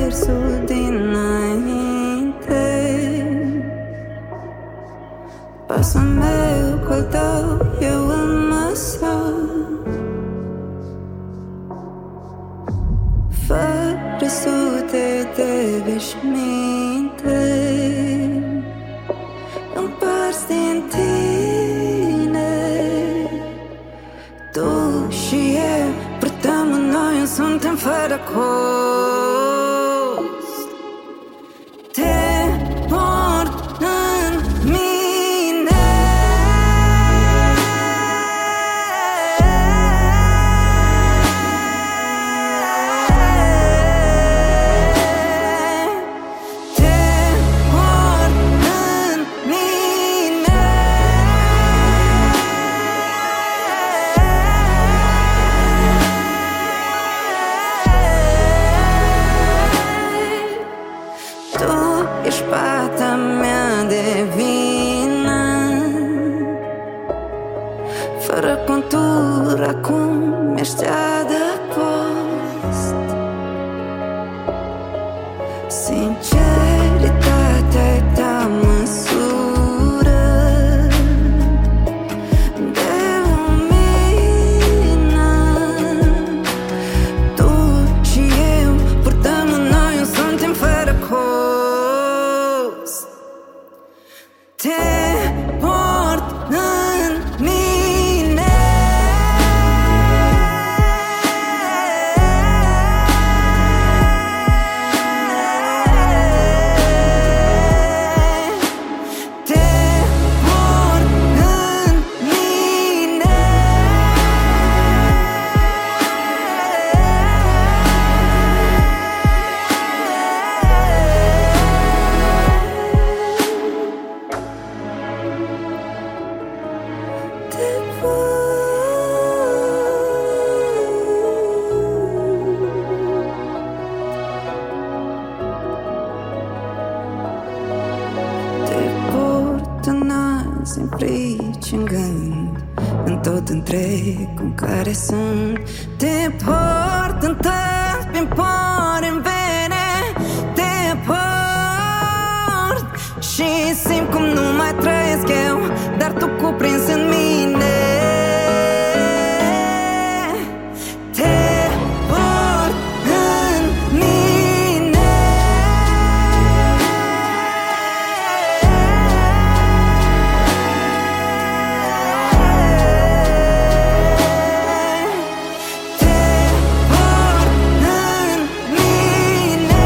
versul dinainte. Pasul meu cu al tău, eu în masă, fără sute de veșminte. Împarți din tine, tu și eu, purtăm în noi, suntem fără cost. Te port în mine, te port în mine. Tu ești pata mea de vină, fără contur, acum mi-ești adăpost. Sinceritatea-i ta măsură de lumină. Tu și eu purtăm în noi, suntem fără cost. Te port în mine, te port în mine. Te port în azi, în frici, în gând, în tot întreg în care sunt. Te port în tăți, prin pori, în vene. Te port și simt cum nu mai trăiesc eu, dar tu cuprins în mine. Te port în mine, te port în mine.